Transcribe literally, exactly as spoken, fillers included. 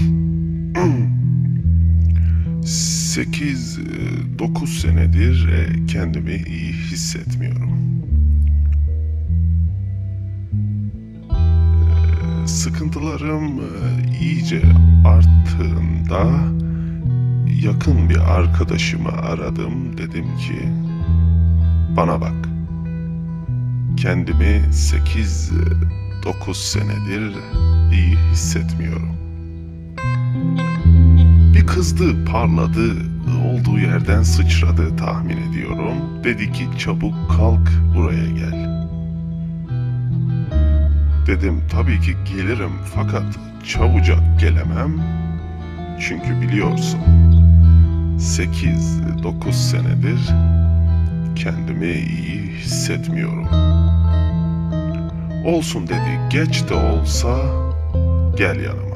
Sekiz, dokuz senedir e, kendimi iyi hissetmiyorum. E, Sıkıntılarım e, iyice arttığında yakın bir arkadaşımı aradım. Dedim ki, bana bak. Kendimi sekiz, dokuz senedir iyi hissetmiyorum. Bir kızdı, parladı, olduğu yerden sıçradı tahmin ediyorum. Dedi ki çabuk kalk buraya gel. Dedim tabii ki gelirim fakat çabucak gelemem. Çünkü biliyorsun sekiz dokuz senedir kendimi iyi hissetmiyorum. Olsun dedi, geç de olsa gel yanıma.